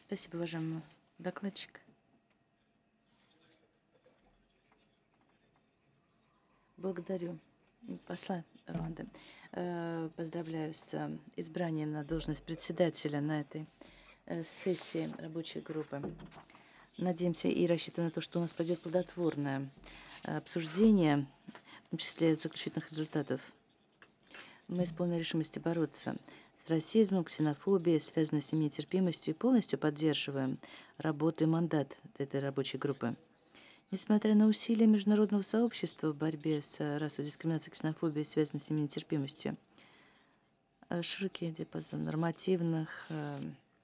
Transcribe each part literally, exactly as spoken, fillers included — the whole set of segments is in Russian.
Спасибо, уважаемый докладчик. Благодарю посла Руанды. Э, Поздравляю с э, избранием на должность председателя на этой э, сессии рабочей группы. Надеемся и рассчитываем на то, что у нас пойдет плодотворное э, обсуждение, в том числе заключительных результатов. Мы исполнены решимости бороться с расизмом, ксенофобией, связанной с ними нетерпимостью, и полностью поддерживаем работу и мандат этой рабочей группы. Несмотря на усилия международного сообщества в борьбе с э, расовой дискриминацией, ксенофобией, связанной с ними нетерпимостью, э, широкий диапазон нормативных э,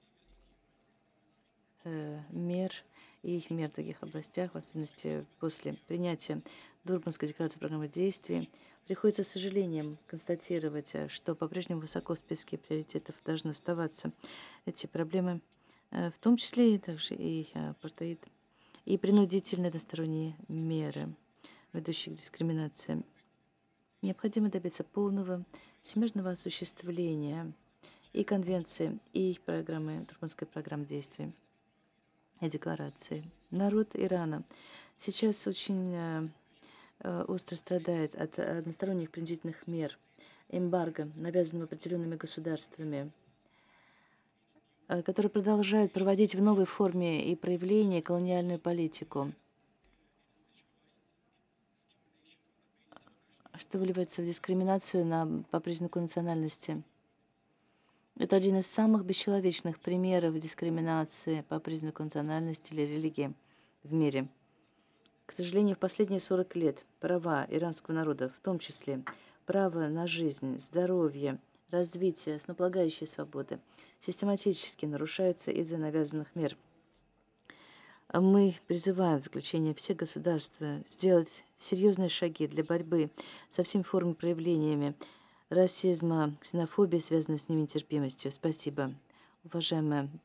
э, мер и их мер в таких областях, в особенности после принятия Дурбанской декларации программы действий, приходится с сожалением констатировать, э, что по-прежнему высоко в списке приоритетов должны оставаться эти проблемы, э, в том числе и также и э, апартеид, и принудительные односторонние меры, ведущие к дискриминации. Необходимо добиться полного всемирного осуществления и конвенции, и их программы, Дурбанской программы действий и декларации. Народ Ирана сейчас очень э, э, остро страдает от односторонних принудительных мер, эмбарго, навязанного определенными государствами, э, которые продолжают проводить в новой форме и проявлении колониальную политику, что выливается в дискриминацию на, по признаку национальности. Это один из самых бесчеловечных примеров дискриминации по признаку национальности или религии в мире. К сожалению, в последние сорок лет права иранского народа, в том числе право на жизнь, здоровье, развитие, основополагающие свободы, систематически нарушаются из-за навязанных мер. Мы призываем в заключение всех государств сделать серьезные шаги для борьбы со всеми формами проявлениями расизма, ксенофобии, связанной с ними нетерпимостью. Спасибо, уважаемая